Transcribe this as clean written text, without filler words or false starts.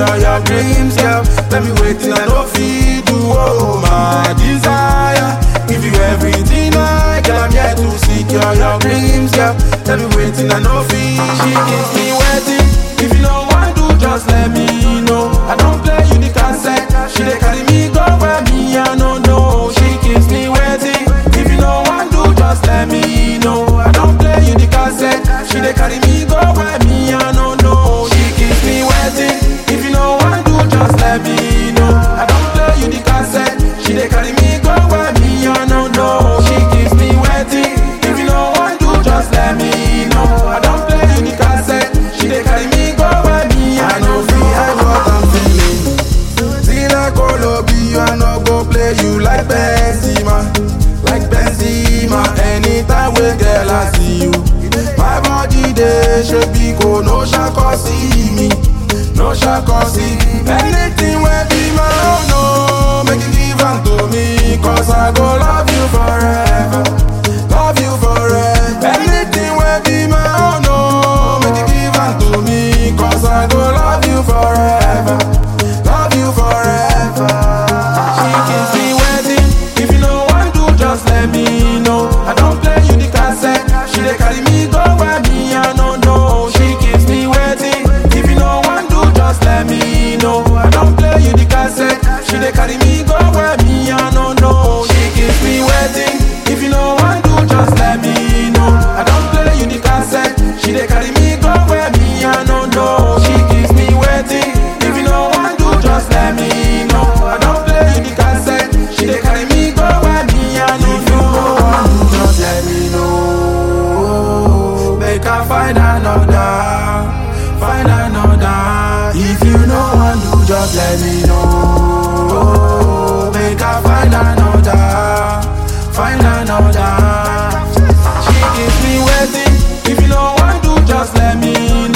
secure your dreams, girl. Let me wait till I no feed you, oh my desire. Give you everything I got, I'm here to secure your dreams, girl. Let me wait till I no feed. She gives me waiting. If you don't want to, just let me know. I don't play unique cassette. She dey carry me go where me I no know. She keeps me waiting. If you don't want to, just let me know. I don't play unique cassette. She dey carry me go where me I no know. She keeps me waiting. If you don't want to, just let me know. I don't play unique cassette. She dey carry me go where me I no know. She keeps me waiting. If you don't want to, just let me know. I don't play unique cassette. She dey carry me go where me I no feel what I'm feeling. Till I go lobby, I no go play you like Benzema, like Benzema. Anytime we girl I see you, my body dey shake because no shako see me, no shako see. Anything will be my own, no, make it give am to me, cause I go love you forever, love you forever. Anything will be my own, no, make it give am to me, cause I go love you forever, love you forever. She keeps me waiting. If you don't want to, just let me know. I don't play unique cassette. She dey carry me go where me I no know. She keeps me waiting. If you don't want to, just let me know. I don't play unique cassette. She dey carry me go where me I no know. She keeps me waiting. If you don't want to, just let me know. I don't play unique cassette. She dey carry me go where me I no know. She keeps me waiting. If you don't want to, just let me know. I don't play unique cassette. She dey carry me go where me I no know. Just let me know. Make her find another, find another. If you don't want to, just let me know. Make her find another, find another. She keeps me waiting. If you don't want to, just let me know.